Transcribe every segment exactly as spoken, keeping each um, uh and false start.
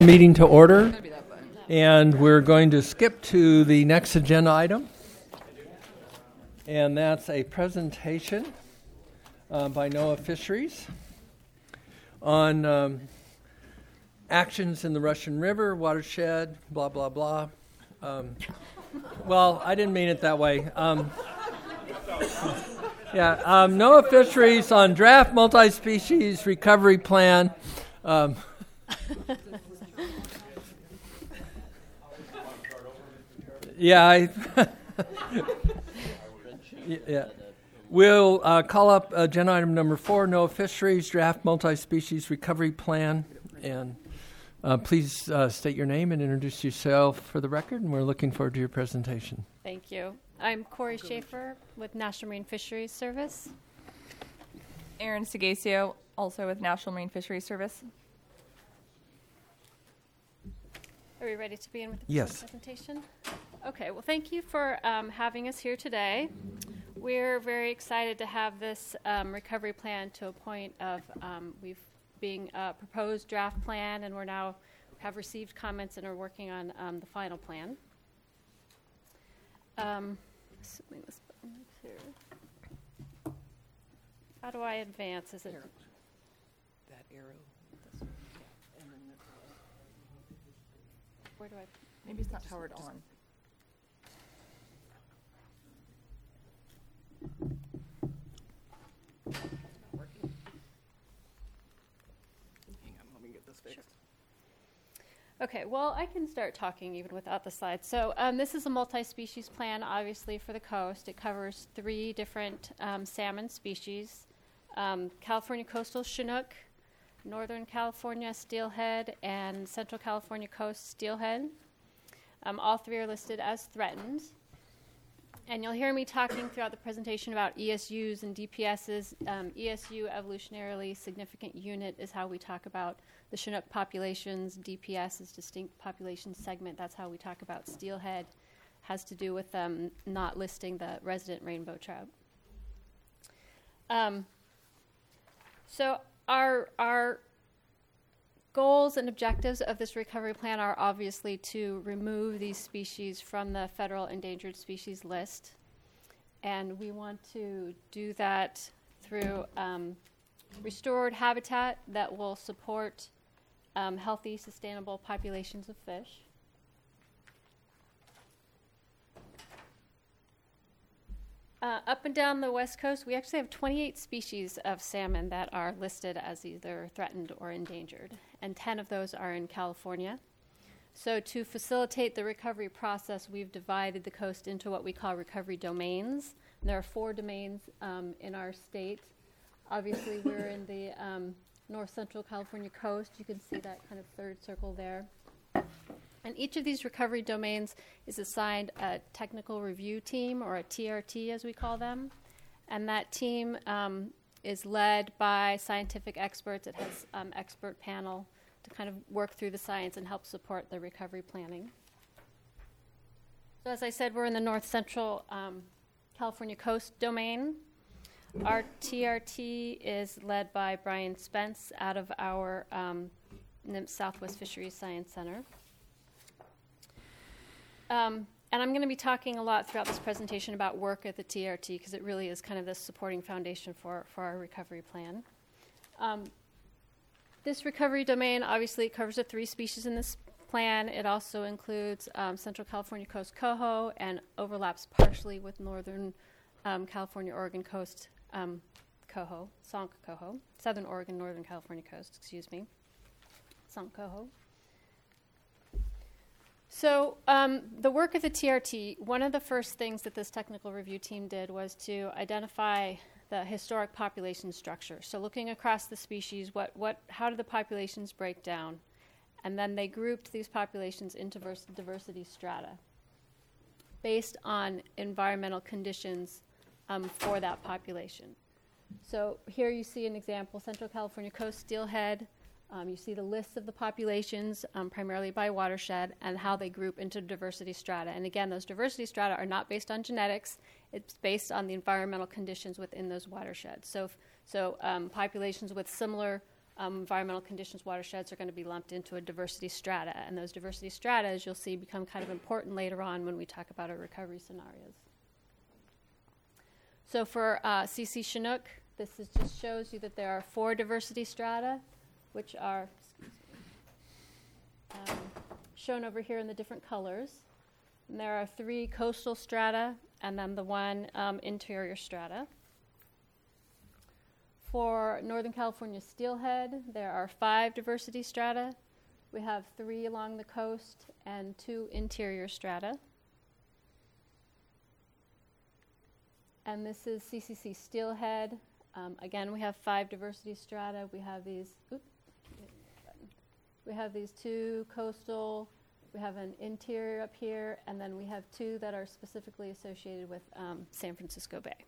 Meeting to order, and we're going to skip to the next agenda item, and that's a presentation uh, by NOAA Fisheries on um, actions in the Russian River watershed, blah, blah, blah. Um, well, I didn't mean it that way. Um, yeah, um, NOAA Fisheries on draft multi-species recovery plan. Um, Yeah, I yeah. We'll uh, call up agenda item number four, NOAA Fisheries Draft Multi-Species Recovery Plan. And uh, please uh, state your name and introduce yourself for the record, and we're looking forward to your presentation. Thank you. I'm Corey Schaefer with National Marine Fisheries Service. Erin Segasio, also with National Marine Fisheries Service. Are we ready to begin with the Yes. presentation? Okay, well, thank you for um, having us here today. We're very excited to have this um, recovery plan to a point of um, we've being a proposed draft plan, and we're now have received comments and are working on um, the final plan. Um, assuming this button is here. How do I advance? Is it that arrow? This one. Yeah. And then the, where do I? Maybe it's not powered on. hang on, let me get this fixed. Sure. Okay, well, I can start talking even without the slides. So um, this is a multi-species plan, obviously, for the coast. It covers three different um, salmon species, um, California coastal Chinook, Northern California steelhead, and Central California coast steelhead. Um, all three are listed as threatened. And you'll hear me talking throughout the presentation about E S Us and D P Ss. Um, E S U, evolutionarily significant unit, is how we talk about the Chinook populations. D P S is distinct population segment. That's how we talk about steelhead. Has to do with um, not listing the resident rainbow trout. Um, so our our goals and objectives of this recovery plan are obviously to remove these species from the federal endangered species list. And we want to do that through um, restored habitat that will support um, healthy, sustainable populations of fish. Uh, up and down the West Coast, we actually have twenty-eight species of salmon that are listed as either threatened or endangered, and ten of those are in California. So to facilitate the recovery process, we've divided the coast into what we call recovery domains. And there are four domains um, in our state. Obviously, we're in the um, north central California coast. You can see that kind of third circle there. And each of these recovery domains is assigned a technical review team, or a T R T as we call them. And that team um, is led by scientific experts. It has an um, expert panel to kind of work through the science and help support the recovery planning. So as I said, we're in the north central um, California coast domain. Our T R T is led by Brian Spence out of our um, N I M S Southwest Fisheries Science Center. Um, and I'm going to be talking a lot throughout this presentation about work at the T R T because it really is kind of the supporting foundation for, for our recovery plan. Um, this recovery domain obviously covers the three species in this plan. It also includes um, Central California coast coho and overlaps partially with Northern um, California Oregon coast um, coho, Sonk coho, Southern Oregon, Northern California coast, excuse me, Sonk coho. So um, the work of the T R T, one of the first things that this technical review team did was to identify the historic population structure. So looking across the species, what, what, how do the populations break down? And then they grouped these populations into vers- diversity strata based on environmental conditions um, for that population. So here you see an example, Central California coast steelhead. Um, you see the lists of the populations, um, primarily by watershed, and how they group into diversity strata. And again, those diversity strata are not based on genetics. It's based on the environmental conditions within those watersheds. So, so um, populations with similar um, environmental conditions watersheds are going to be lumped into a diversity strata. And those diversity strata, as you'll see, become kind of important later on when we talk about our recovery scenarios. So for uh, C C Chinook, this is just shows you that there are four diversity strata, which are excuse me, um, shown over here in the different colors. And there are three coastal strata and then the one um, interior strata. For Northern California steelhead, there are five diversity strata. We have three along the coast and two interior strata. And this is C C C steelhead. Um, again, we have five diversity strata. We have these, oops, we have these two coastal, we have an interior up here, and then we have two that are specifically associated with um, San Francisco Bay.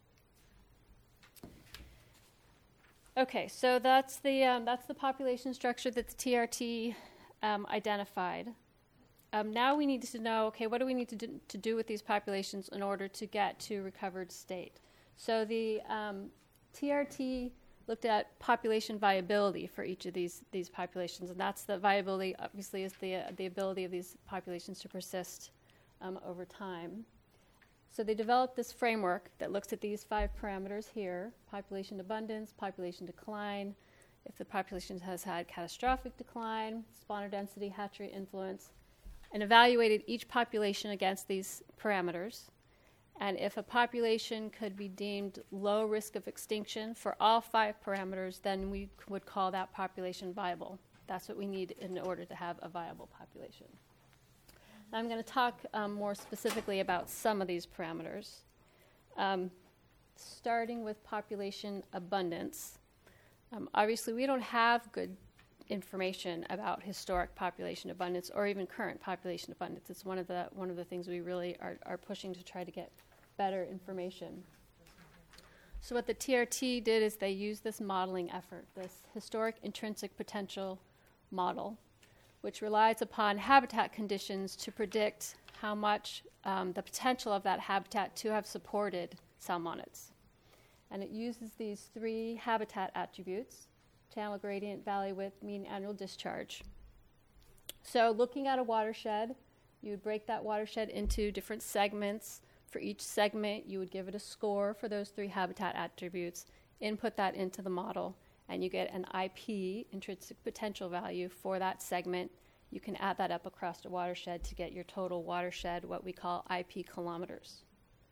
Okay, so that's the um, that's the population structure that the T R T um, identified. Um, now we need to know, okay, what do we need to do, to do with these populations in order to get to recovered state? So the um, T R T looked at population viability for each of these these populations, and that's the viability, obviously, is the uh, the ability of these populations to persist um, over time. So they developed this framework that looks at these five parameters here: population abundance, population decline, if the population has had catastrophic decline, spawner density, hatchery influence, and evaluated each population against these parameters. And if a population could be deemed low risk of extinction for all five parameters, then we would call that population viable. That's what we need in order to have a viable population. Now I'm going to talk um, more specifically about some of these parameters. Um, starting with population abundance. Um, obviously, we don't have good information about historic population abundance or even current population abundance. It's one of the one of the things we really are, are pushing to try to get better information. So what the T R T did is they used this modeling effort, this historic intrinsic potential model, which relies upon habitat conditions to predict how much um, the potential of that habitat to have supported salmonids. And it uses these three habitat attributes: channel gradient, valley width, mean annual discharge. So looking at a watershed, you would break that watershed into different segments. For each segment, you would give it a score for those three habitat attributes, input that into the model, and you get an I P, intrinsic potential value, for that segment. You can add that up across the watershed to get your total watershed, what we call I P kilometers.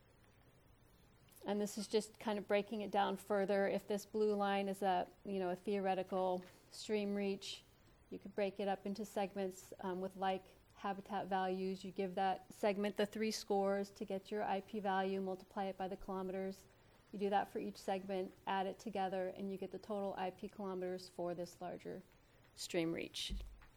And this is just kind of breaking it down further. If this blue line is a, you know, a theoretical stream reach, you could break it up into segments um, with like habitat values. You give that segment the three scores to get your I P value, multiply it by the kilometers. You do that for each segment, add it together, and you get the total I P kilometers for this larger stream reach.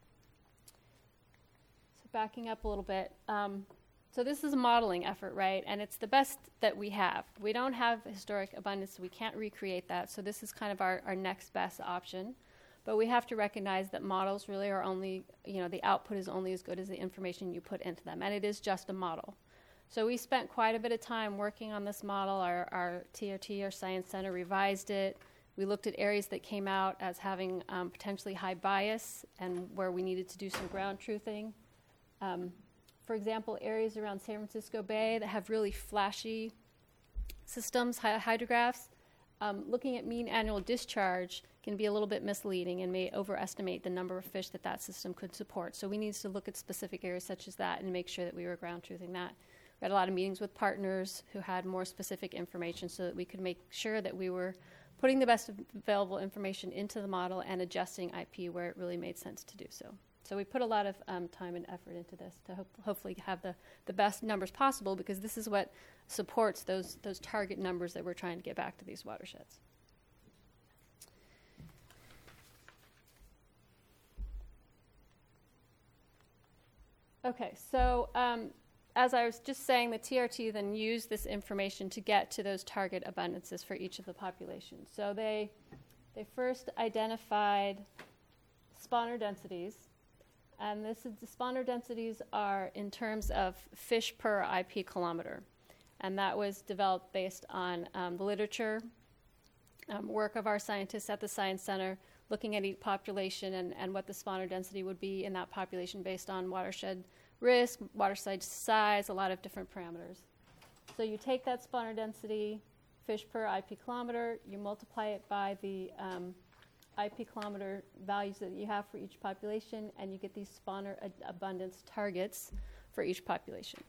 So backing up a little bit. Um, So this is a modeling effort, right? And it's the best that we have. We don't have historic abundance, so we can't recreate that. So this is kind of our, our next best option. But we have to recognize that models really are only, you know, the output is only as good as the information you put into them. And it is just a model. So we spent quite a bit of time working on this model. Our, our T R T, our Science Center, revised it. We looked at areas that came out as having um, potentially high bias and where we needed to do some ground truthing. Um, For example, areas around San Francisco Bay that have really flashy systems, hy- hydrographs, um, looking at mean annual discharge can be a little bit misleading and may overestimate the number of fish that that system could support. So we need to look at specific areas such as that and make sure that we were ground truthing that. We had a lot of meetings with partners who had more specific information so that we could make sure that we were putting the best available information into the model and adjusting I P where it really made sense to do so. So we put a lot of um, time and effort into this to hope, hopefully have the, the best numbers possible, because this is what supports those, those target numbers that we're trying to get back to these watersheds. Okay, so um, as I was just saying, the T R T then used this information to get to those target abundances for each of the populations. So they, they first identified spawner densities. And this is, the spawner densities are in terms of fish per I P kilometer. And that was developed based on um, the literature, um, work of our scientists at the Science Center, looking at each population and, and what the spawner density would be in that population based on watershed risk, watershed size, a lot of different parameters. So you take that spawner density, fish per I P kilometer, you multiply it by the um, I P kilometer values that you have for each population, and you get these spawner ad- abundance targets for each population.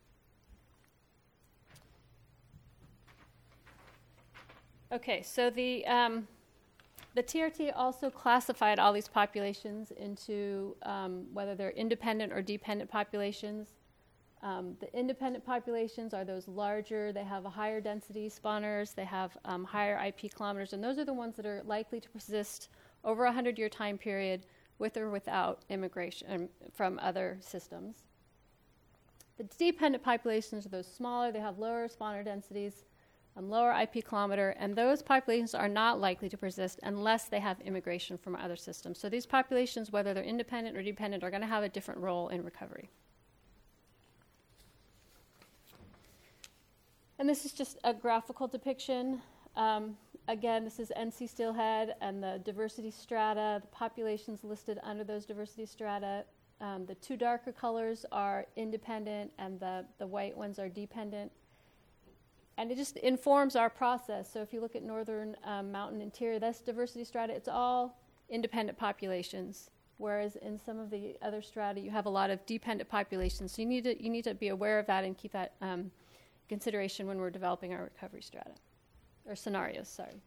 Okay, so the um, the T R T also classified all these populations into um, whether they're independent or dependent populations. Um, the independent populations are those larger, they have a higher density spawners, they have um, higher I P kilometers, and those are the ones that are likely to persist over a hundred-year time period with or without immigration um, from other systems. The dependent populations are those smaller, they have lower spawner densities, um, lower I P kilometer, and those populations are not likely to persist unless they have immigration from other systems. So these populations, whether they're independent or dependent, are going to have a different role in recovery. And this is just a graphical depiction. Um, again, this is N C steelhead and the diversity strata, the populations listed under those diversity strata. Um, the two darker colors are independent and the, the white ones are dependent. And it just informs our process. So if you look at northern um, mountain interior, that's diversity strata. It's all independent populations. Whereas in some of the other strata, you have a lot of dependent populations. So you need to, you need to be aware of that and keep that um, consideration when we're developing our recovery strata, or scenarios, sorry.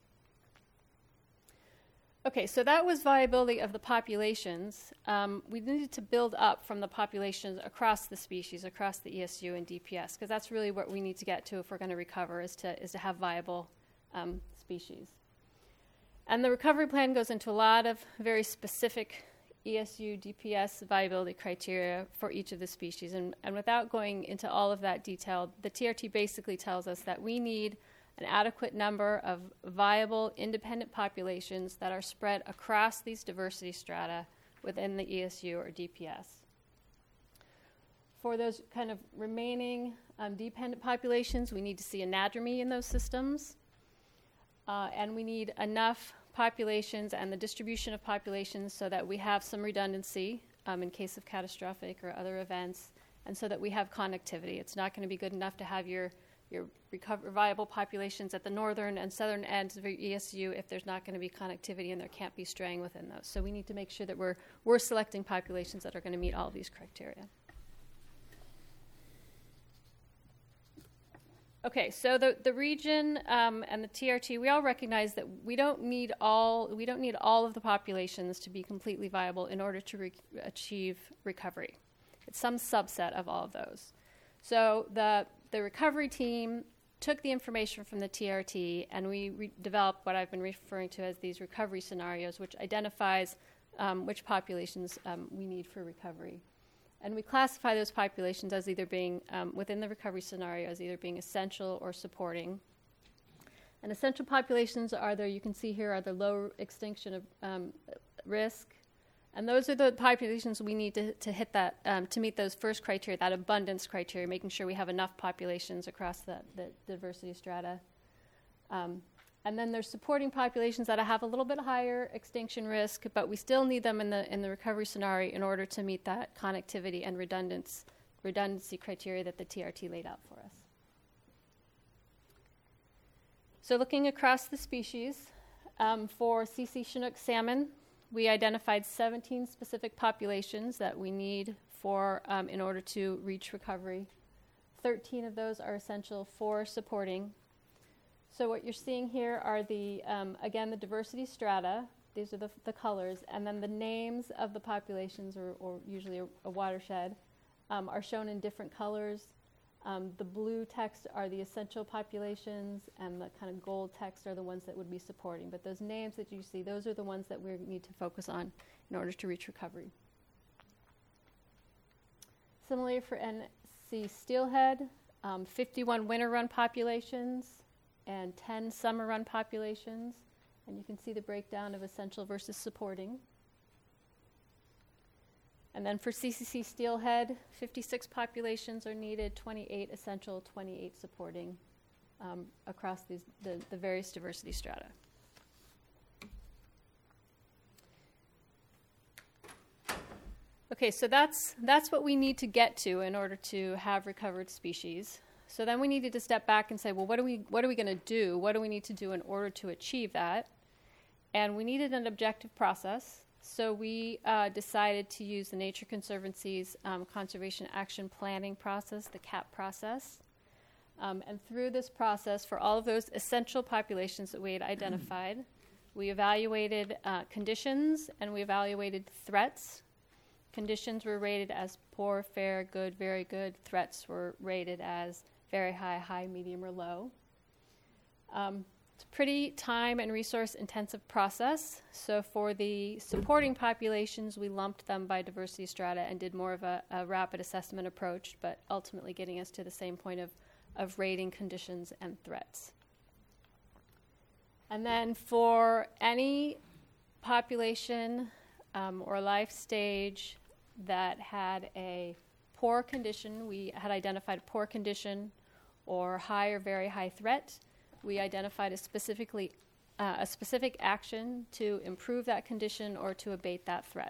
Okay, so that was viability of the populations. Um, we needed to build up from the populations across the species, across the E S U and D P S, because that's really what we need to get to if we're going to recover, is to, is to have viable um, species. And the recovery plan goes into a lot of very specific E S U, D P S viability criteria for each of the species. And, and without going into all of that detail, the T R T basically tells us that we need an adequate number of viable independent populations that are spread across these diversity strata within the E S U or D P S. For those kind of remaining um, dependent populations, we need to see anadromy in those systems, uh, and we need enough populations and the distribution of populations so that we have some redundancy um, in case of catastrophic or other events, and so that we have connectivity. It's not going to be good enough to have your your recover viable populations at the northern and southern ends of your E S U if there's not going to be connectivity and there can't be straying within those. So we need to make sure that we're we're selecting populations that are going to meet all of these criteria. Okay, so the, the region um, and the T R T, we all recognize that we don't need all we don't need all of the populations to be completely viable in order to re- achieve recovery. It's some subset of all of those. So the the recovery team took the information from the T R T, and we re- developed what I've been referring to as these recovery scenarios, which identifies um, which populations um, we need for recovery. And we classify those populations as either being, um, within the recovery scenario, as either being essential or supporting. And essential populations are there, you can see here, are the low extinction of um, risk. And those are the populations we need to, to hit that, um, to meet those first criteria, that abundance criteria, making sure we have enough populations across the, the diversity strata. Um, And then there's supporting populations that have a little bit higher extinction risk, but we still need them in the in the recovery scenario in order to meet that connectivity and redundance, redundancy criteria that the T R T laid out for us. So looking across the species, um, for C C Chinook salmon, we identified seventeen specific populations that we need for um, in order to reach recovery. thirteen of those are essential for supporting. So what you're seeing here are the, um, again, the diversity strata. These are the, the colors. And then the names of the populations, or, or usually a, a watershed, um, are shown in different colors. Um, the blue text are the essential populations, and the kind of gold text are the ones that would be supporting. But those names that you see, those are the ones that we need to focus on in order to reach recovery. Similarly for N C steelhead, um, fifty-one winter run populations and ten summer run populations, and you can see the breakdown of essential versus supporting. And then for C C C steelhead, fifty-six populations are needed, twenty-eight essential, twenty-eight supporting um, across these, the, the various diversity strata. Okay, so that's that's what we need to get to in order to have recovered species. So then we needed to step back and say, well, what are we what are we going to do? What do we need to do in order to achieve that? And we needed an objective process. So we uh, decided to use the Nature Conservancy's um, Conservation Action Planning process, the C A P process. Um, and through this process, for all of those essential populations that we had identified, we evaluated uh, conditions and we evaluated threats. Conditions were rated as poor, fair, good, very good. Threats were rated as very high, high, medium, or low. Um, it's a pretty time and resource intensive process. So for the supporting populations, we lumped them by diversity strata and did more of a, a rapid assessment approach, but ultimately getting us to the same point of, of rating conditions and threats. And then for any population um, or life stage that had a poor condition, we had identified a poor condition or high or very high threat. We identified a specifically uh, a specific action to improve that condition or to abate that threat.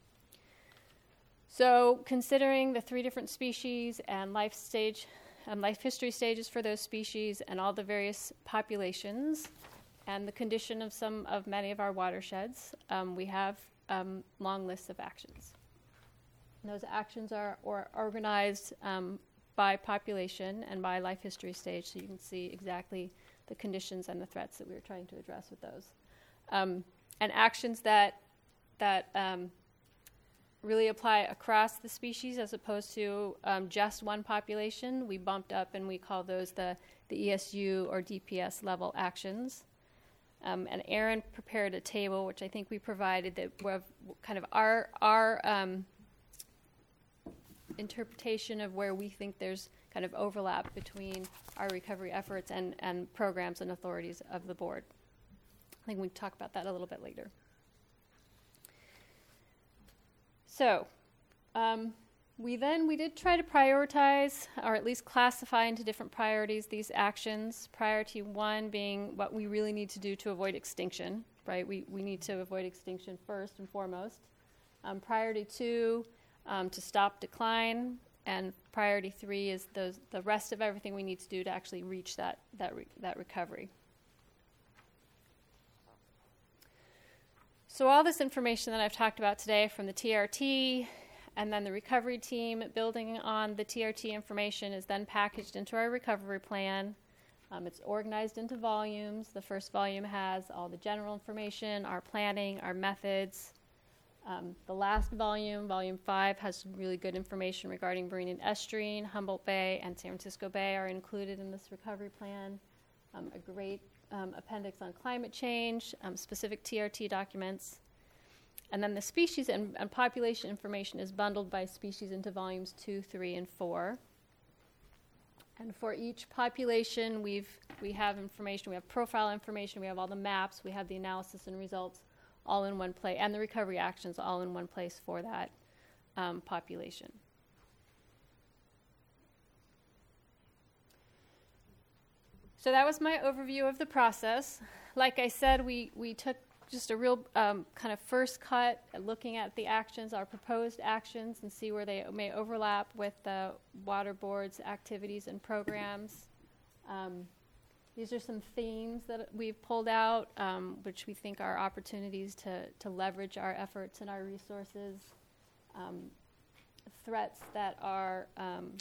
So considering the three different species and life stage and life history stages for those species and all the various populations and the condition of some of many of our watersheds, um, we have um, long lists of actions. And those actions are or organized um, by population and by life history stage, so you can see exactly the conditions and the threats that we were trying to address with those. Um, and actions that that um, really apply across the species as opposed to um, just one population, we bumped up and we call those the, the E S U or D P S level actions. Um, and Aaron prepared a table, which I think we provided, that were kind of our our um, interpretation of where we think there's kind of overlap between our recovery efforts and, and programs and authorities of the board. I think we can talk about that a little bit later. So um, we then, we did try to prioritize, or at least classify into different priorities, these actions. Priority one being what we really need to do to avoid extinction, right? We, we need to avoid extinction first and foremost. Um, priority two, um, to stop decline. And priority three is those, the rest of everything we need to do to actually reach that, that, re- that recovery. So all this information that I've talked about today from the T R T and then the recovery team building on the T R T information is then packaged into our recovery plan. Um, it's organized into volumes. The first volume has all the general information, our planning, our methods. Um, the last volume, volume five, has some really good information regarding marine and estuarine. Humboldt Bay and San Francisco Bay are included in this recovery plan. Um, a great um, appendix on climate change, um, specific T R T documents. And then the species and, and population information is bundled by species into volumes two, three, and four. And for each population, we've we have information. We have profile information. We have all the maps. We have the analysis and results all in one place, and the recovery actions all in one place for that um, population. So that was my overview of the process. Like I said, we, we took just a real um, kind of first cut at looking at the actions, our proposed actions, and see where they may overlap with the water board's activities and programs. Um, These are some themes that we've pulled out, um, which we think are opportunities to, to leverage our efforts and our resources. Um, threats that are um,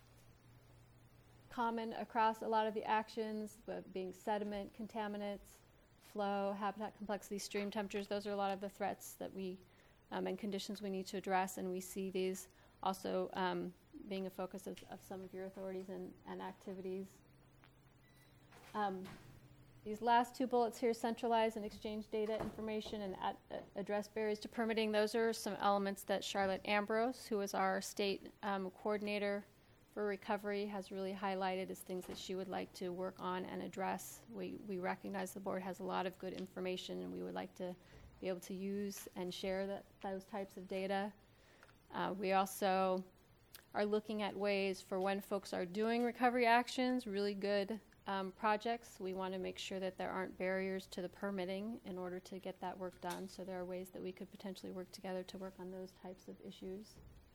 common across a lot of the actions, but being sediment, contaminants, flow, habitat complexity, stream temperatures. Those are a lot of the threats that we um, and conditions we need to address, and we see these also um, being a focus of, of some of your authorities and, and activities. Um, these last two bullets here, centralize and exchange data information and at, uh, address barriers to permitting. Those are some elements that Charlotte Ambrose, who is our state um, coordinator for recovery, has really highlighted as things that she would like to work on and address. We, we recognize the board has a lot of good information, and we would like to be able to use and share that, those types of data. Uh, we also are looking at ways for when folks are doing recovery actions, really good um, projects, we want to make sure that there aren't barriers to the permitting in order to get that work done. So there are ways that we could potentially work together to work on those types of issues.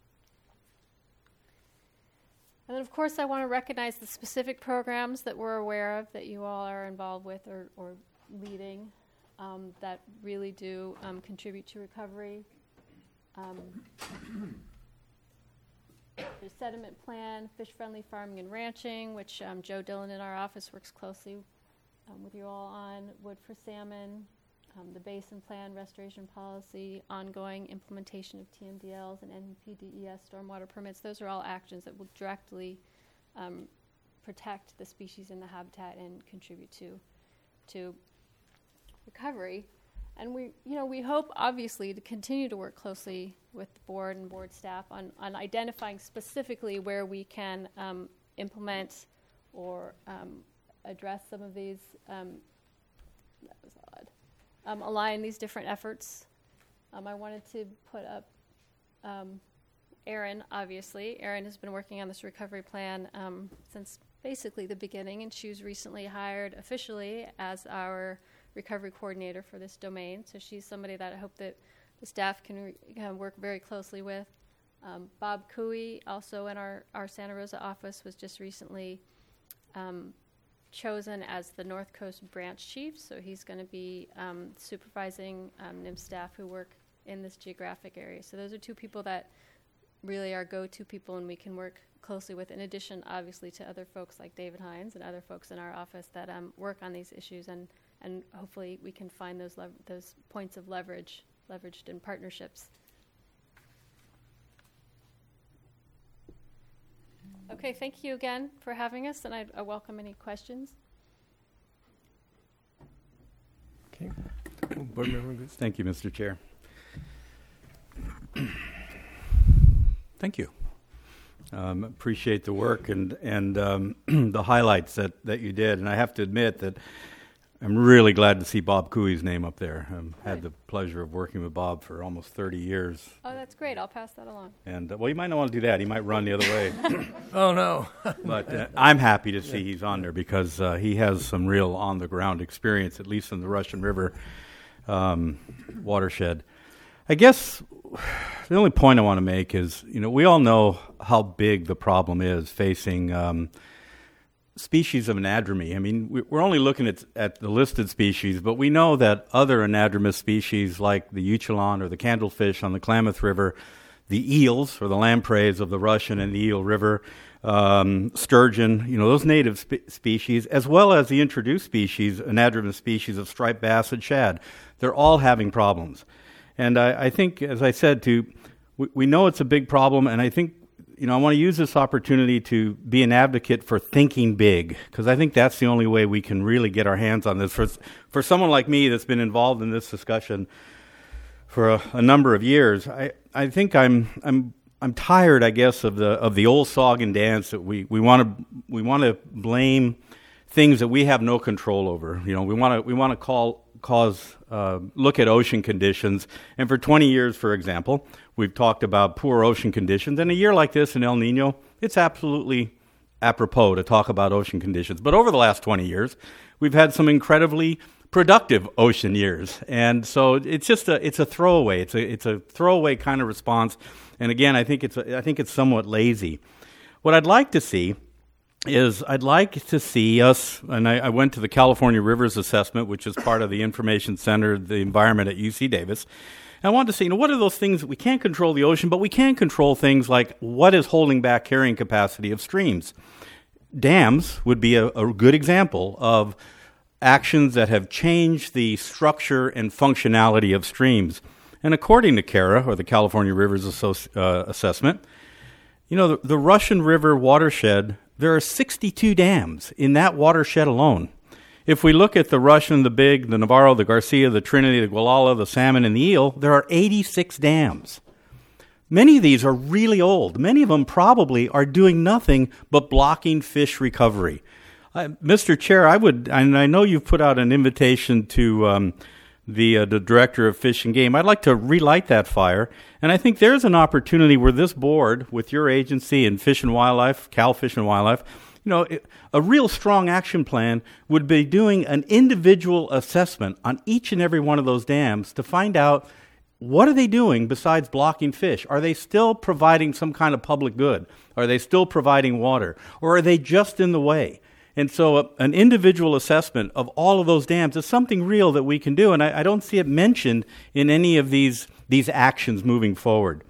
And then, of course, I want to recognize the specific programs that we're aware of that you all are involved with or, or leading um, that really do um, contribute to recovery. Um, the sediment plan, fish-friendly farming and ranching, which um, Joe Dillon in our office works closely um, with you all on, wood for salmon, um, the basin plan, restoration policy, ongoing implementation of T M D Ls and N P D E S stormwater permits. Those are all actions that will directly um, protect the species and the habitat and contribute to to recovery. And we, you know, we hope obviously to continue to work closely with the board and board staff on, on identifying specifically where we can um, implement or um, address some of these. Um, that was odd. Um, align these different efforts. Um, I wanted to put up um, Erin. Obviously, Erin has been working on this recovery plan um, since basically the beginning, and she was recently hired officially as our recovery coordinator for this domain. So she's somebody that I hope that the staff can re- uh, work very closely with. Um, Bob Cooey, also in our, our Santa Rosa office, was just recently um, chosen as the North Coast branch chief. So he's going to be um, supervising um, N I M staff who work in this geographic area. So those are two people that really are go-to people and we can work closely with, in addition, obviously, to other folks like David Hines and other folks in our office that um, work on these issues, and and hopefully we can find those lev- those points of leverage, leveraged in partnerships. Okay, thank you again for having us, and I, I welcome any questions. Okay. Board Member Goose. Thank you, Mister Chair. Thank you. Um, appreciate the work and and um, the highlights that, that you did. And I have to admit that I'm really glad to see Bob Cooey's name up there. I've had the pleasure of working with Bob for almost thirty years. Oh, that's great. I'll pass that along. And, uh, well, you might not want to do that. He might run the other way. Oh, no. But uh, I'm happy to see he's on there because uh, he has some real on-the-ground experience, at least in the Russian River um, watershed. I guess the only point I want to make is, you know, we all know how big the problem is facing um, species of anadromy. I mean, we're only looking at, at the listed species, but we know that other anadromous species like the Uchulon or the candlefish on the Klamath River, the eels or the lampreys of the Russian and the Eel River, um, sturgeon, you know, those native spe- species, as well as the introduced species, anadromous species of striped bass and shad, they're all having problems. And I, I think, as I said, to we, we know it's a big problem, and I think, you know, I want to use this opportunity to be an advocate for thinking big, because I think that's the only way we can really get our hands on this. For for someone like me that's been involved in this discussion for a, a number of years, I, I think I'm I'm I'm tired, I guess, of the of the old song and dance that we we want to we want to blame things that we have no control over. You know, we want to we want to call. cause uh, look at ocean conditions. And for twenty years, for example, we've talked about poor ocean conditions. And a year like this in El Nino, it's absolutely apropos to talk about ocean conditions. But over the last twenty years, we've had some incredibly productive ocean years. And so it's just a it's a throwaway. It's a it's a throwaway kind of response. And again, I think it's a, I think it's somewhat lazy. What I'd like to see is I'd like to see us, and I, I went to the California Rivers Assessment, which is part of the Information Center, the environment at U C Davis. And I wanted to see, you know, what are those things that we can't control the ocean, but we can control things like what is holding back carrying capacity of streams. Dams would be a, a good example of actions that have changed the structure and functionality of streams. And according to CARA, or the California Rivers Associ- uh, Assessment, you know, the, the Russian River watershed, there are sixty-two dams in that watershed alone. If we look at the Russian, the Big, the Navarro, the Garcia, the Trinity, the Gualala, the Salmon, and the Eel, there are eighty-six dams. Many of these are really old. Many of them probably are doing nothing but blocking fish recovery. Uh, Mister Chair, I would, and I know you've put out an invitation to um, the, uh, the Director of Fish and Game. I'd like to relight that fire. And I think there's an opportunity where this board, with your agency and Fish and Wildlife, Cal Fish and Wildlife, you You know, it, a real strong action plan would be doing an individual assessment on each and every one of those dams to find out what are they doing besides blocking fish? Are they still providing some kind of public good? Are they still providing water? Or are they just in the way? And so uh, an individual assessment of all of those dams is something real that we can do, and I, I don't see it mentioned in any of these these actions moving forward.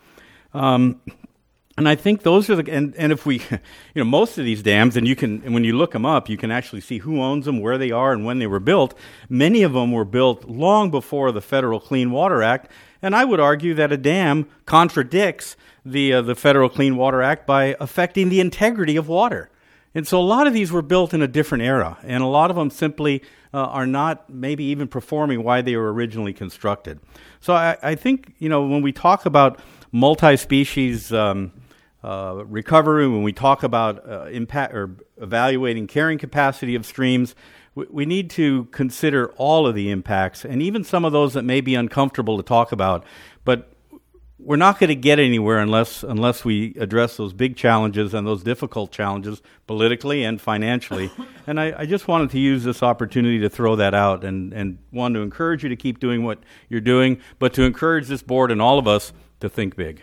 Um, and I think those are the, and, and if we, you know, most of these dams, and you can, and when you look them up, you can actually see who owns them, where they are, and when they were built. Many of them were built long before the Federal Clean Water Act, and I would argue that a dam contradicts the uh, the Federal Clean Water Act by affecting the integrity of water. And so a lot of these were built in a different era, and a lot of them simply uh, are not maybe even performing why they were originally constructed. So I, I think, you know, when we talk about multi-species um, uh, recovery, when we talk about uh, impact or evaluating carrying capacity of streams, we, we need to consider all of the impacts, and even some of those that may be uncomfortable to talk about. But we're not going to get anywhere unless unless we address those big challenges and those difficult challenges politically and financially. And I, I just wanted to use this opportunity to throw that out and, and want to encourage you to keep doing what you're doing, but to encourage this board and all of us to think big.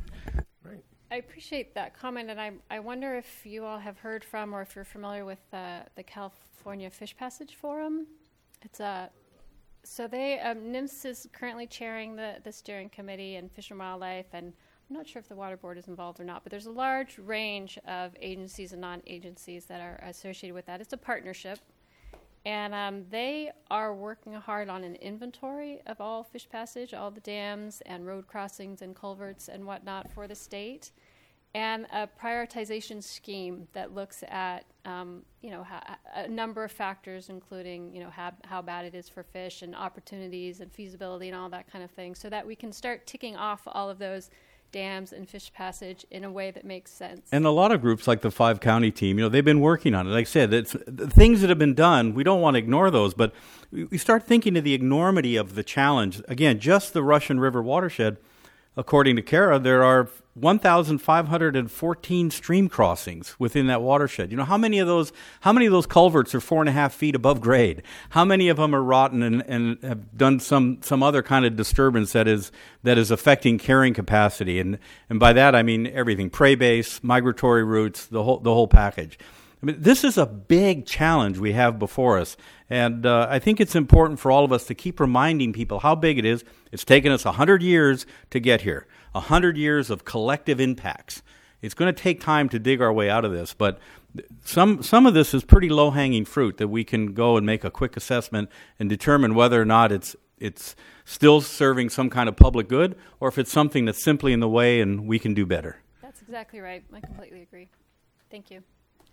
Right. I appreciate that comment, and I, I wonder if you all have heard from or if you're familiar with uh, the California Fish Passage Forum. It's a So they, um, NIMS is currently chairing the, the steering committee and Fish and Wildlife, and I'm not sure if the Water Board is involved or not, but there's a large range of agencies and non-agencies that are associated with that. It's a partnership, and um, they are working hard on an inventory of all fish passage, all the dams and road crossings and culverts and whatnot for the state, and a prioritization scheme that looks at, um, you know, ha- a number of factors, including, you know, how, how bad it is for fish and opportunities and feasibility and all that kind of thing, so that we can start ticking off all of those dams and fish passage in a way that makes sense. And a lot of groups like the Five County team, you know, they've been working on it. Like I said, it's, the things that have been done, we don't want to ignore those, but we start thinking of the enormity of the challenge. Again, just the Russian River watershed, according to Kara, there are one thousand five hundred fourteen stream crossings within that watershed. You know, how many of those how many of those culverts are four and a half feet above grade? How many of them are rotten and, and have done some, some other kind of disturbance that is that is affecting carrying capacity? And and by that I mean everything: prey base, migratory routes, the whole the whole package. I mean, this is a big challenge we have before us, and uh, I think it's important for all of us to keep reminding people how big it is. It's taken us one hundred years to get here, one hundred years of collective impacts. It's going to take time to dig our way out of this, but some some of this is pretty low-hanging fruit that we can go and make a quick assessment and determine whether or not it's it's still serving some kind of public good, or if it's something that's simply in the way and we can do better. That's exactly right. I completely agree. Thank you.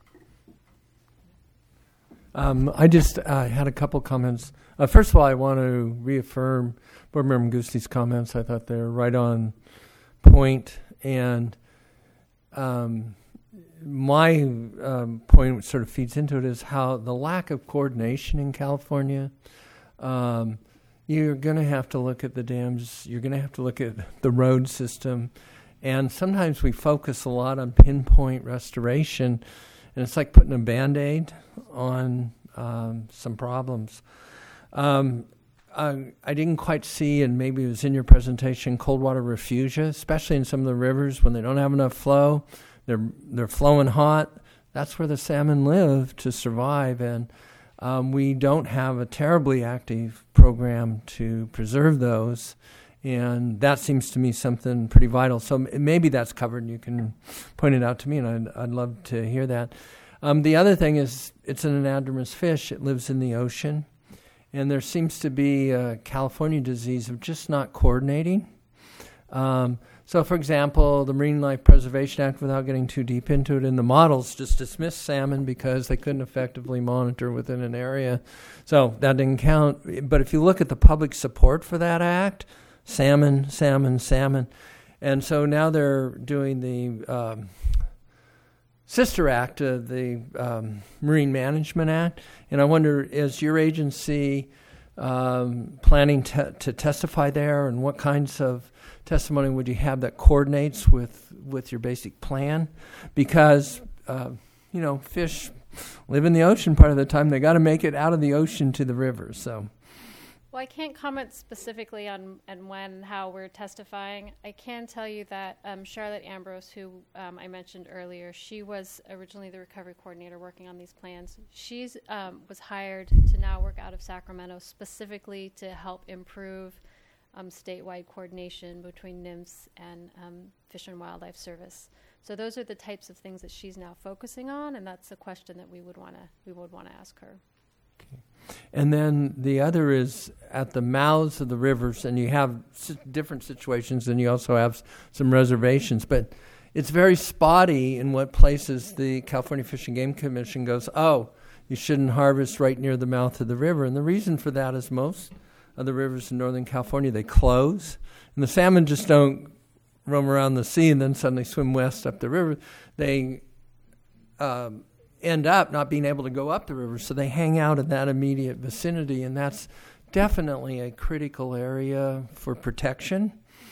Um, I just uh, had a couple comments. Uh, first of all, I want to reaffirm Board Member Gusti's comments. I thought they were right on point. And um, my um, point, which sort of feeds into it, is how the lack of coordination in California. Um, you're going to have to look at the dams. You're going to have to look at the road system. And sometimes we focus a lot on pinpoint restoration, and it's like putting a Band-Aid on um, some problems. Um, I, I didn't quite see, and maybe it was in your presentation, cold water refugia, especially in some of the rivers when they don't have enough flow. They're they're flowing hot. That's where the salmon live to survive, and um, we don't have a terribly active program to preserve those. And that seems to me something pretty vital. So m- maybe that's covered, and you can point it out to me, and I'd, I'd love to hear that. Um, the other thing is it's an anadromous fish. It lives in the ocean. And there seems to be a California disease of just not coordinating. Um, so, for example, the Marine Life Preservation Act, without getting too deep into it, in the models just dismissed salmon because they couldn't effectively monitor within an area. So that didn't count. But if you look at the public support for that act, salmon, salmon, salmon. And so now they're doing the um, sister act of the um, Marine Management Act. And I wonder, is your agency um, planning te- to testify there, and what kinds of testimony would you have that coordinates with, with your basic plan? Because, uh, you know, fish live in the ocean part of the time. They got to make it out of the ocean to the river. So, Well, I can't comment specifically on and when and how we're testifying. I can tell you that um, Charlotte Ambrose, who um, I mentioned earlier, she was originally the recovery coordinator working on these plans. She's um, was hired to now work out of Sacramento specifically to help improve um, statewide coordination between N I M S and um, Fish and Wildlife Service. So those are the types of things that she's now focusing on, and that's a question that we would want to we would want to ask her. and then the other is at the mouths of the rivers, and you have si- different situations, and you also have s- some reservations, but it's very spotty in what places the California Fish and Game Commission goes, oh, you shouldn't harvest right near the mouth of the river. And the reason for that is most of the rivers in Northern California, they close, and the salmon just don't roam around the sea and then suddenly swim west up the river. They um, end up not being able to go up the river, so they hang out in that immediate vicinity, and that's definitely a critical area for protection.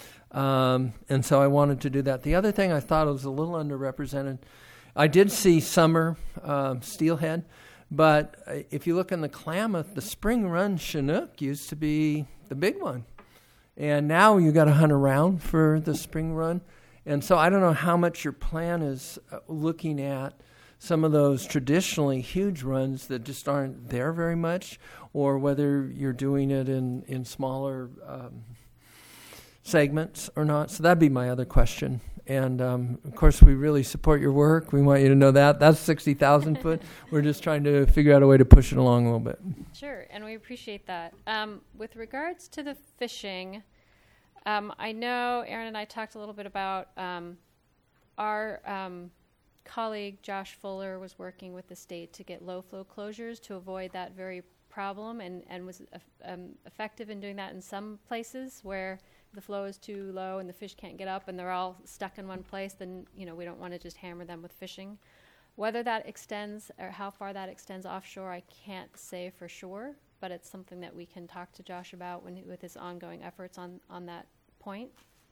Um, and so I wanted to do that. The other thing I thought was a little underrepresented, I did see summer um, steelhead, but uh, if you look in the Klamath, the spring run Chinook used to be the big one. And now you got to hunt around for the spring run. And so I don't know how much your plan is uh, looking at some of those traditionally huge runs that just aren't there very much, or whether you're doing it in, in smaller um, segments or not. So that'd be my other question. And, um, of course, we really support your work. We want you to know that. That's sixty thousand foot. We're just trying to figure out a way to push it along a little bit. Sure, and we appreciate that. Um, with regards to the fishing, um, I know Aaron and I talked a little bit about um, our um, colleague Josh Fuller was working with the state to get low flow closures to avoid that very problem, and, and was uh, um, effective in doing that in some places where the flow is too low and the fish can't get up and they're all stuck in one place. Then, you know, we don't want to just hammer them with fishing. Whether that extends or how far that extends offshore, I can't say for sure, but it's something that we can talk to Josh about when, with his ongoing efforts on, on that point.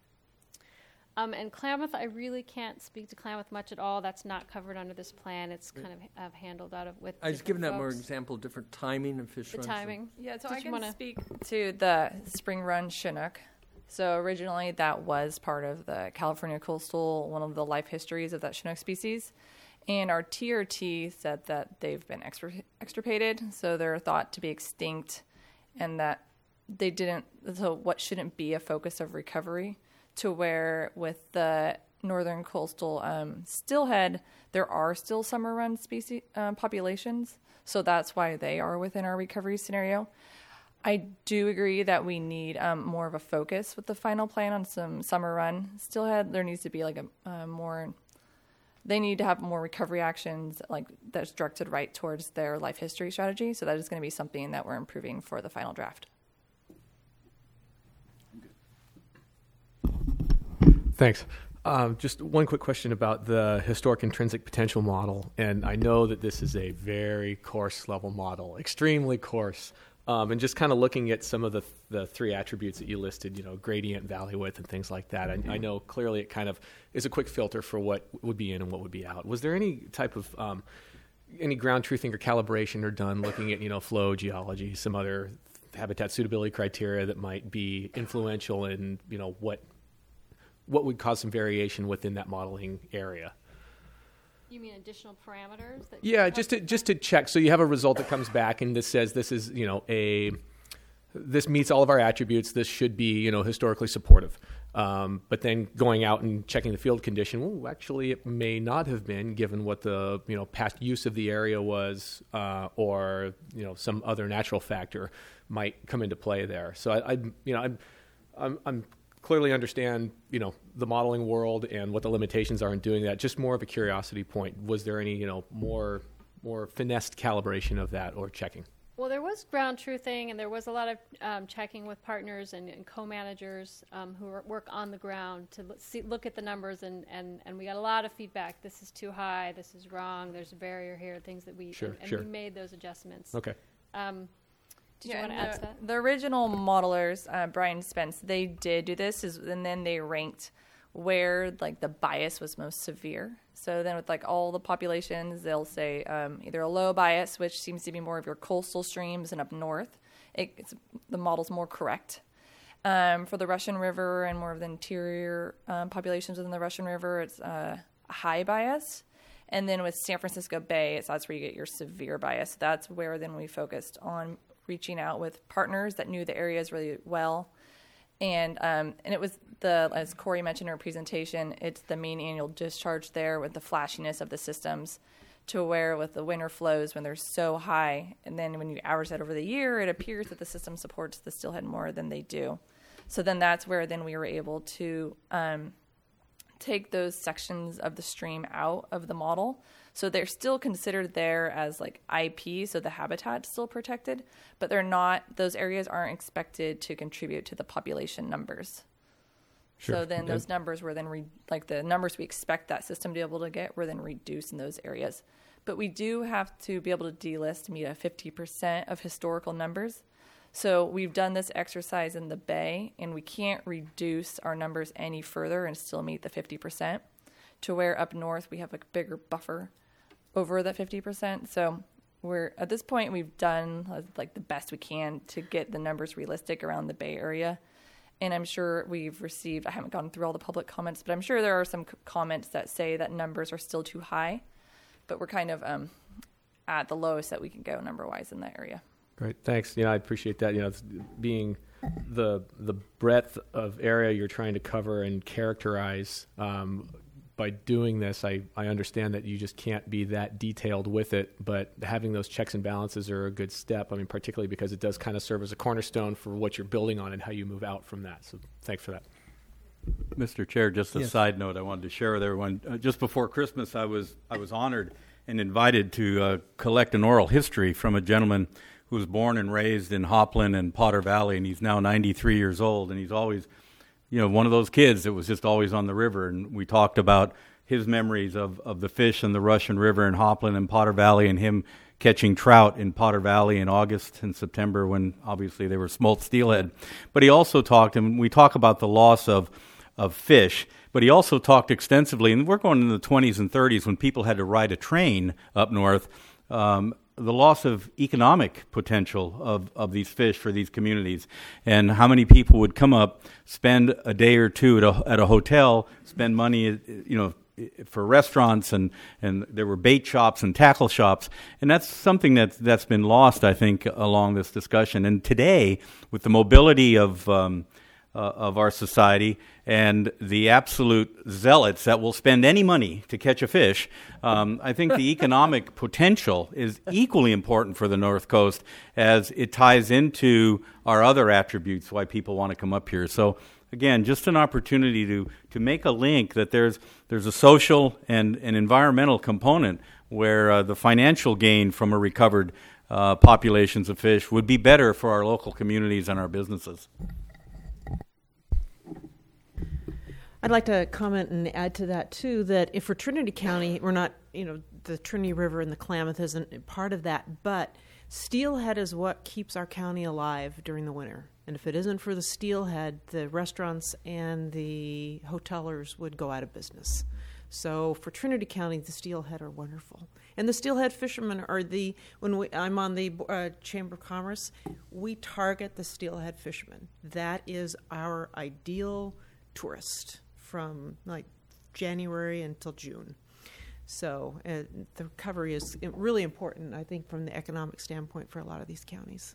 Um, and Klamath, I really can't speak to Klamath much at all. That's not covered under this plan. It's kind of uh, handled out of with. I was different giving that more folks. example, different timing of fish The runs. timing. Yeah, so Did I you can wanna- speak to the Spring Run Chinook. So originally that was part of the California coastal, one of the life histories of that Chinook species. And our T R T said that they've been extir- extirpated, so they're thought to be extinct, and that they didn't, so what shouldn't be a focus of recovery, to where with the northern coastal um, steelhead, there are still summer run species uh, populations, so that's why they are within our recovery scenario. I do agree that we need um, more of a focus with the final plan on some summer run steelhead. There needs to be like a uh, more, they need to have more recovery actions like that's directed right towards their life history strategy. So that is going to be something that we're improving for the final draft. Thanks. Um, just one quick question about the historic intrinsic potential model. And I know that this is a very coarse level model, extremely coarse. Um, and just kind of looking at some of the the three attributes that you listed, you know, gradient, valley width, and things like that. I, I know clearly it kind of is a quick filter for what would be in and what would be out. Was there any type of um, any ground truthing or calibration or done looking at, you know, flow geology, some other habitat suitability criteria that might be influential in, you know, what what would cause some variation within that modeling area? You mean additional parameters? That Yeah, just to just to check. So you have a result that comes back and this says this is, you know, a this meets all of our attributes. This should be, you know, historically supportive. Um, but then going out and checking the field condition, well, actually, it may not have been given what the, you know, past use of the area was, uh, or, you know, some other natural factor might come into play there. So I, I you know, I'm, I'm, I'm clearly understand, you know, the modeling world and what the limitations are in doing that. Just more of a curiosity point. Was there any, you know, more more finessed calibration of that or checking? Well, there was ground truthing, and there was a lot of um, checking with partners and, and co-managers um, who are, work on the ground to look, see, look at the numbers, and, and, and we got a lot of feedback. This is too high. This is wrong. There's a barrier here. Things that we Sure, and, and sure. we made those adjustments. Okay. Um, did Yeah, you want to and add the, to that? The original modelers, uh, Brian Spence, they did do this, is, and then they ranked where like the bias was most severe. So then with like all the populations, they'll say um, either a low bias, which seems to be more of your coastal streams and up north. It, it's, the model's more correct. Um, for the Russian River and more of the interior um, populations within the Russian River, it's uh, a high bias. And then with San Francisco Bay, it's, that's where you get your severe bias. That's where then we focused on reaching out with partners that knew the areas really well. And um, and it was the, as Corey mentioned in her presentation, it's the mean annual discharge there with the flashiness of the systems to where with the winter flows when they're so high. And then when you average that over the year, it appears that the system supports the steelhead more than they do. So then that's where then we were able to um, take those sections of the stream out of the model. So they're still considered there as like I P, so the habitat's still protected, but they're not, those areas aren't expected to contribute to the population numbers. Sure. So then And- those numbers were then, re- like the numbers we expect that system to be able to get were then reduced in those areas. But we do have to be able to delist to meet a fifty percent of historical numbers. So we've done this exercise in the Bay, and we can't reduce our numbers any further and still meet the fifty percent, to where up north we have a bigger buffer over that fifty percent. So we're at this point we've done uh, like the best we can to get the numbers realistic around the Bay Area. And I'm sure we've received, I haven't gone through all the public comments, but I'm sure there are some c- comments that say that numbers are still too high, but we're kind of um, at the lowest that we can go number-wise in that area. Great, thanks. Yeah, I appreciate that. You know, it's being the the breadth of area you're trying to cover and characterize. Um, by doing this, I, I understand that you just can't be that detailed with it, but having those checks and balances are a good step. I mean, particularly because it does kind of serve as a cornerstone for what you're building on and how you move out from that. So thanks for that. Mister Chair, just a Yes. side note I wanted to share with everyone. Uh, just before Christmas, I was I was honored and invited to uh, collect an oral history from a gentleman who was born and raised in Hopland and Potter Valley, and he's now ninety-three years old, and he's always, you know, one of those kids that was just always on the river. And we talked about his memories of, of the fish in the Russian River in Hopland and Potter Valley, and him catching trout in Potter Valley in August and September when obviously they were smolt steelhead. But he also talked, and we talk about the loss of of fish, but he also talked extensively, and we're going in the twenties and thirties when people had to ride a train up north, um, the loss of economic potential of, of these fish for these communities, and how many people would come up, spend a day or two at a, at a hotel, spend money, you know, for restaurants, and, and there were bait shops and tackle shops, and that's something that's, that's been lost, I think, along this discussion. And today, with the mobility of um, uh, of our society and the absolute zealots that will spend any money to catch a fish, um, I think the economic potential is equally important for the North Coast as it ties into our other attributes why people want to come up here. So again, just an opportunity to to make a link that there's there's a social and an environmental component where uh, the financial gain from a recovered uh, populations of fish would be better for our local communities and our businesses. I'd like to comment and add to that too, that if for Trinity County, we're not, you know, the Trinity River and the Klamath isn't part of that, but steelhead is what keeps our county alive during the winter. And if it isn't for the steelhead, the restaurants and the hotelers would go out of business. So for Trinity County, the steelhead are wonderful. And the steelhead fishermen are the, when we, I'm on the uh, Chamber of Commerce, we target the steelhead fishermen. That is our ideal tourist from like January until June. So uh, the recovery is really important, I think, from the economic standpoint for a lot of these counties.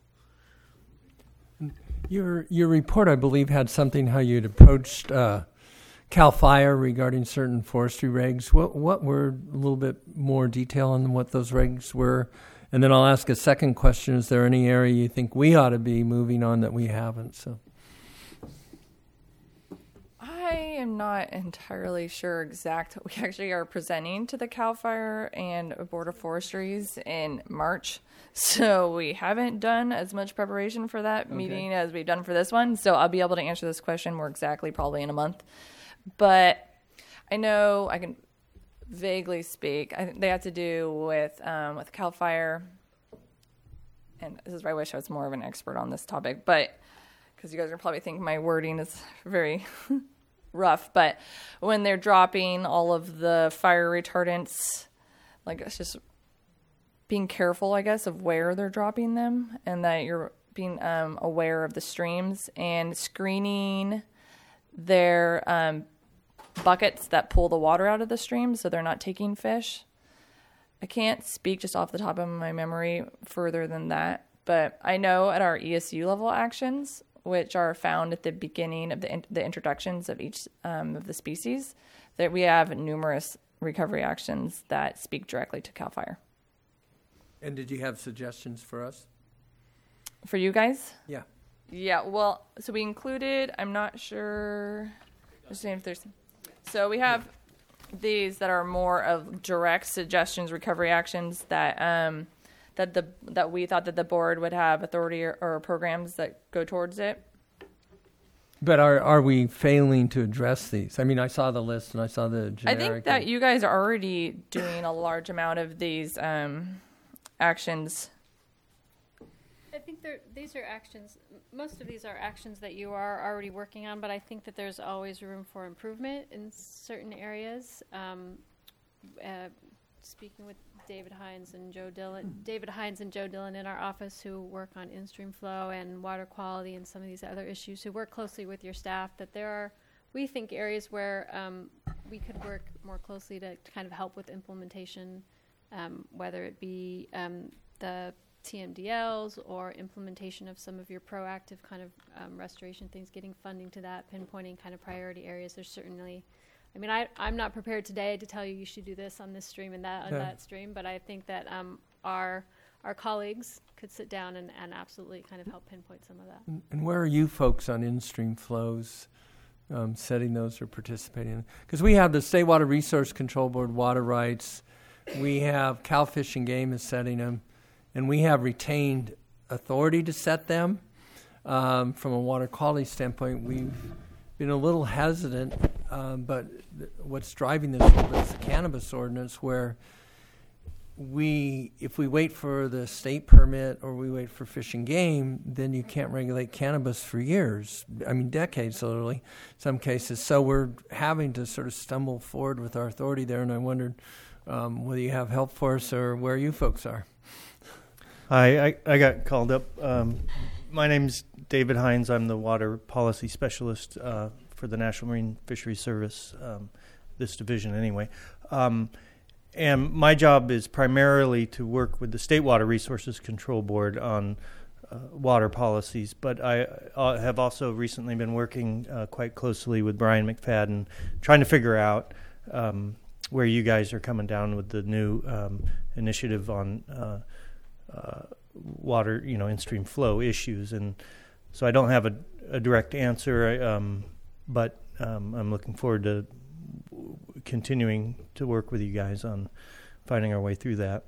Your your report, I believe, had something how you'd approached uh, CAL FIRE regarding certain forestry regs. What what were a little bit more detail on what those regs were? And then I'll ask a second question. Is there any area you think we ought to be moving on that we haven't? So. I am not entirely sure exact. We actually are presenting to the CAL FIRE and Board of Forestries in March, so we haven't done as much preparation for that okay. meeting as we've done for this one. So I'll be able to answer this question more exactly probably in a month. But I know I can vaguely speak. I think they have to do with um, with CAL FIRE, and this is where I wish I was more of an expert on this topic, but because you guys are probably thinking my wording is very rough. But when they're dropping all of the fire retardants, like it's just being careful, I guess, of where they're dropping them, and that you're being um, aware of the streams and screening their um, buckets that pull the water out of the stream so they're not taking fish. I can't speak just off the top of my memory further than that, but I know at our E S U level actions, which are found at the beginning of the, in- the introductions of each um, of the species, that we have numerous recovery actions that speak directly to CAL FIRE. And did you have suggestions for us? For you guys? Yeah. Yeah, well, so we included, I'm not sure, just seeing if there's, so we have these that are more of direct suggestions, recovery actions that um, that the that we thought that the board would have authority or, or programs that go towards it. But are are we failing to address these? I mean, I saw the list and I saw the generic. I think that you guys are already doing a large amount of these um, actions. I think there, these are actions, most of these are actions that you are already working on, but I think that there's always room for improvement in certain areas. Um, uh, speaking with David Hines and Joe Dillon, David Hines and Joe Dillon in our office who work on in-stream flow and water quality and some of these other issues, who work closely with your staff, that there are, we think, areas where um, we could work more closely to, to kind of help with implementation, um, whether it be um, the T M D Ls or implementation of some of your proactive kind of um, restoration things, getting funding to that, pinpointing kind of priority areas. There's certainly, I mean, I, I'm not prepared today to tell you you should do this on this stream and that on Yeah. that stream, but I think that um, our our colleagues could sit down and, and absolutely kind of help pinpoint some of that. And, and where are you folks on in-stream flows, um, setting those or participating? Because we have the State Water Resource Control Board water rights. We have Cal Fish and Game is setting them. And we have retained authority to set them. Um, from a water quality standpoint, we've been a little hesitant, um, but th- what's driving this is the cannabis ordinance, where we, if we wait for the state permit or we wait for Fish and Game, then you can't regulate cannabis for years. I mean, decades, literally, in some cases. So we're having to sort of stumble forward with our authority there, and I wondered um, whether you have help for us or where you folks are. Hi, I, I got called up. Um, my name's David Hines. I'm the water policy specialist uh, for the National Marine Fisheries Service, um, this division anyway. Um, and my job is primarily to work with the State Water Resources Control Board on uh, water policies, but I uh, have also recently been working uh, quite closely with Brian McFadden, trying to figure out um, where you guys are coming down with the new um, initiative on uh, Uh, water, you know, in-stream flow issues, and so I don't have a, a direct answer, I, um, but um, I'm looking forward to w- continuing to work with you guys on finding our way through that.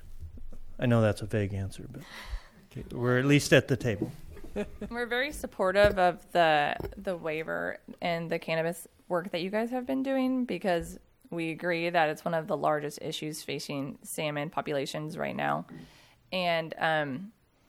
I know that's a vague answer, but okay, we're at least at the table. We're very supportive of the the waiver and the cannabis work that you guys have been doing, because we agree that it's one of the largest issues facing salmon populations right now. And um,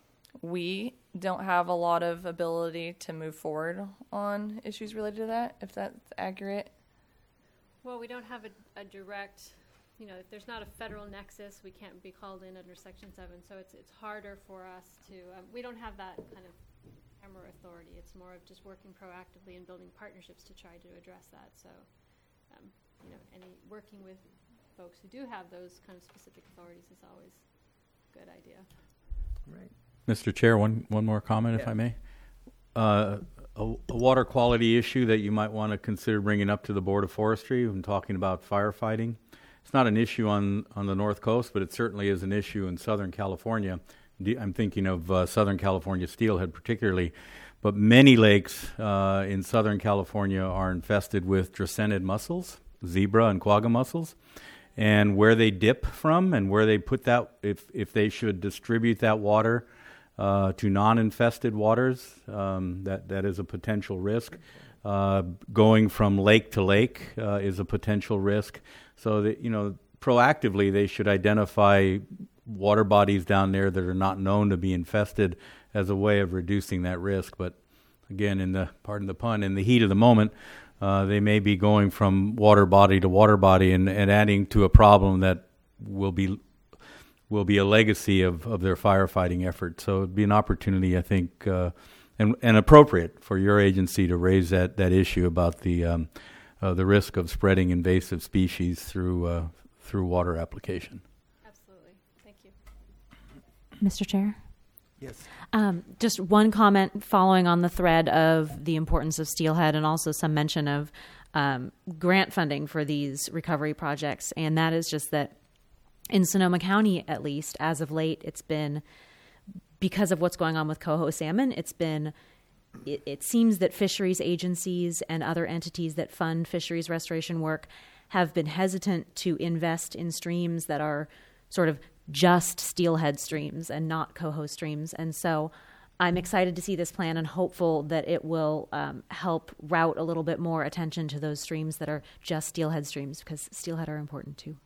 we don't have a lot of ability to move forward on issues related to that, if that's accurate. Well, we don't have a, a direct, you know, if there's not a federal nexus, we can't be called in under Section seven. So it's it's harder for us to, um, we don't have that kind of hammer authority. It's more of just working proactively and building partnerships to try to address that. So, um, you know, any working with folks who do have those kind of specific authorities is always good idea. Right. Mister Chair, one, one more comment, if Yeah. I may. Uh, a, a water quality issue that you might want to consider bringing up to the Board of Forestry when talking about firefighting. It's not an issue on, on the North Coast, but it certainly is an issue in Southern California. I'm thinking of uh, Southern California steelhead particularly, but many lakes uh, in Southern California are infested with dracenid mussels, zebra and quagga mussels. And where they dip from and where they put that, if if they should distribute that water uh, to non-infested waters, um, that, that is a potential risk. Uh, going from lake to lake uh, is a potential risk. So that, you know, proactively they should identify water bodies down there that are not known to be infested as a way of reducing that risk. But again, in the, pardon the pun, in the heat of the moment, Uh, they may be going from water body to water body and, and adding to a problem that will be will be a legacy of, of their firefighting effort. So it'd be an opportunity, I think, uh, and, and appropriate for your agency to raise that, that issue about the um, uh, the risk of spreading invasive species through uh, through water application. Absolutely. Thank you. Mister Chair? Yes. Um, just one comment following on the thread of the importance of steelhead and also some mention of um, grant funding for these recovery projects. And that is just that in Sonoma County, at least, as of late, it's been, because of what's going on with coho salmon, it's been, it, it seems that fisheries agencies and other entities that fund fisheries restoration work have been hesitant to invest in streams that are sort of just steelhead streams and not coho streams. And so I'm excited to see this plan and hopeful that it will um, help route a little bit more attention to those streams that are just steelhead streams, because steelhead are important too.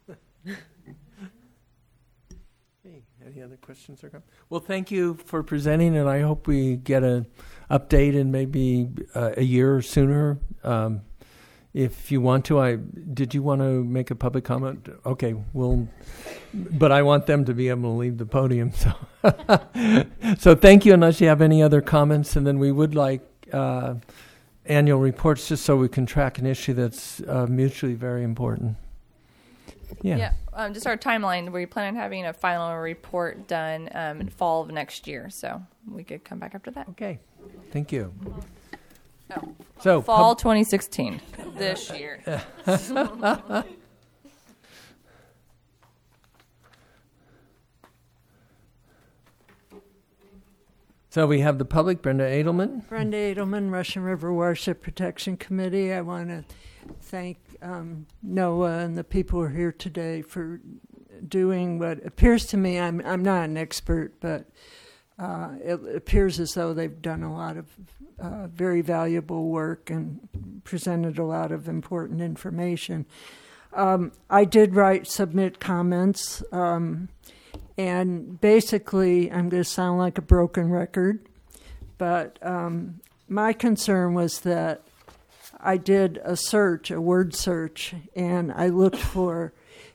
Hey, any other questions or comments? Well, thank you for presenting, and I hope we get an update in maybe uh, a year or sooner. Um, if you want to, I did you want to make a public comment? Okay, we'll, but I want them to be able to leave the podium. So, so thank you. Unless you have any other comments, and then we would like uh, annual reports just so we can track an issue that's uh, mutually very important. Yeah. Yeah. Um, just our timeline. We plan on having a final report done um, in fall of next year, so we could come back after that. Okay. Thank you. Oh. So Fall pub- twenty sixteen. This year. So we have the public, Brenda Edelman. Brenda Edelman, Russian River Watershed Protection Committee. I want to thank um, Noah and the people who are here today for doing what appears to me, I'm, I'm not an expert, but uh, it appears as though they've done a lot of uh, very valuable work and presented a lot of important information. Um, I did write, submit comments, um, and basically I'm going to sound like a broken record, but um, my concern was that I did a search, a word search, and I looked for,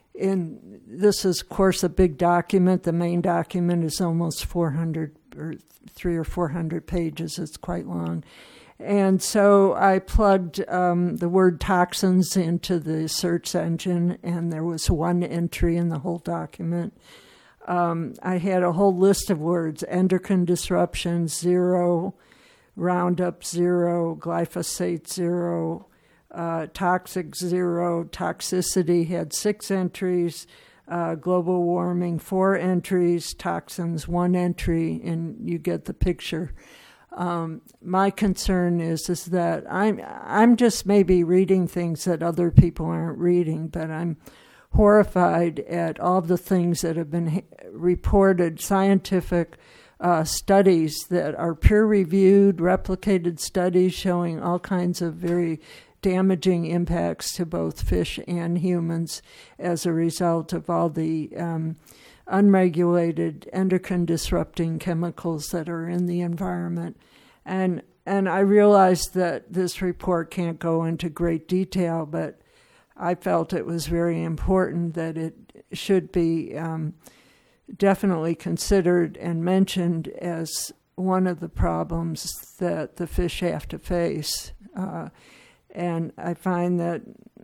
in this is, of course, a big document. The main document is almost four hundred or three or four hundred pages. It's quite long. And so I plugged um, the word toxins into the search engine, and there was one entry in the whole document. Um, I had a whole list of words: endocrine disruption, zero; Roundup, zero; glyphosate, zero; uh, toxic, zero; toxicity had six entries; uh, global warming, four entries; toxins, one entry, and you get the picture. Um, my concern is is that I'm I'm just maybe reading things that other people aren't reading, but I'm horrified at all the things that have been reported, scientific uh, studies that are peer-reviewed, replicated studies showing all kinds of very damaging impacts to both fish and humans as a result of all the um, unregulated endocrine-disrupting chemicals that are in the environment. And and I realized that this report can't go into great detail, but I felt it was very important that it should be um, definitely considered and mentioned as one of the problems that the fish have to face. Uh, and I find that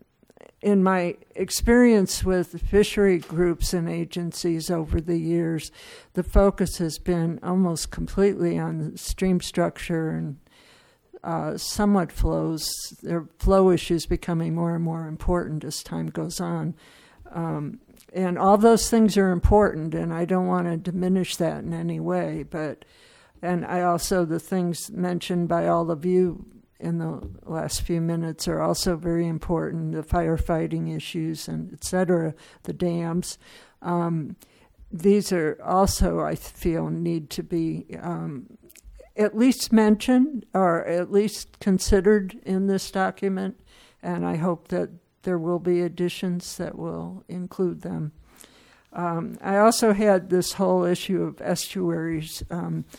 in my experience with fishery groups and agencies over the years, the focus has been almost completely on stream structure and Uh, somewhat flows. There are flow issues becoming more and more important as time goes on. Um, and all those things are important, and I don't want to diminish that in any way. But, and I also, the things mentioned by all of you in the last few minutes are also very important, the firefighting issues and et cetera, the dams. Um, these are also, I feel, need to be um, at least mentioned or at least considered in this document, and I hope that there will be additions that will include them. Um, I also had this whole issue of estuaries. Um,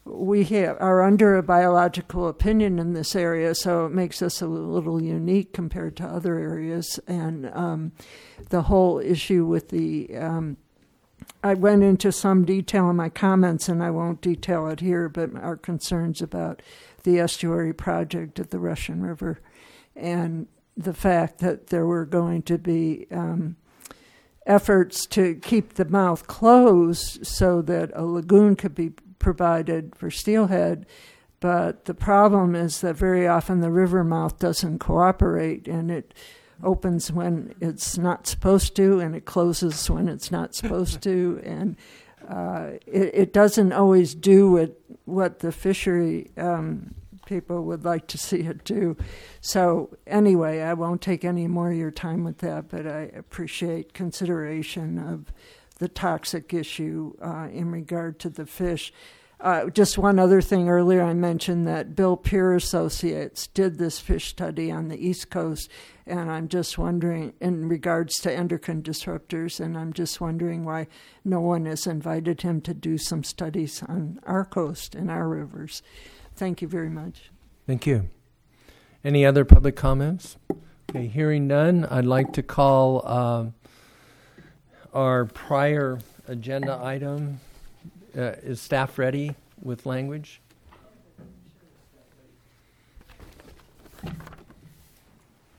we have, are under a biological opinion in this area, so it makes us a little unique compared to other areas. And um, the whole issue with the, um, I went into some detail in my comments, and I won't detail it here, but our concerns about the estuary project at the Russian River and the fact that there were going to be um, efforts to keep the mouth closed so that a lagoon could be provided for steelhead, but the problem is that very often the river mouth doesn't cooperate, and it opens when it's not supposed to, and it closes when it's not supposed to, and uh, it, it doesn't always do what, what the fishery um, people would like to see it do. So anyway, I won't take any more of your time with that, but I appreciate consideration of the toxic issue uh, in regard to the fish. Uh, just one other thing. Earlier I mentioned that Bill Peer Associates did this fish study on the East Coast, and I'm just wondering, in regards to endocrine disruptors, and I'm just wondering why no one has invited him to do some studies on our coast and our rivers. Thank you very much. Thank you. Any other public comments? Okay, hearing none, I'd like to call uh, our prior agenda item. Uh, is staff ready with language?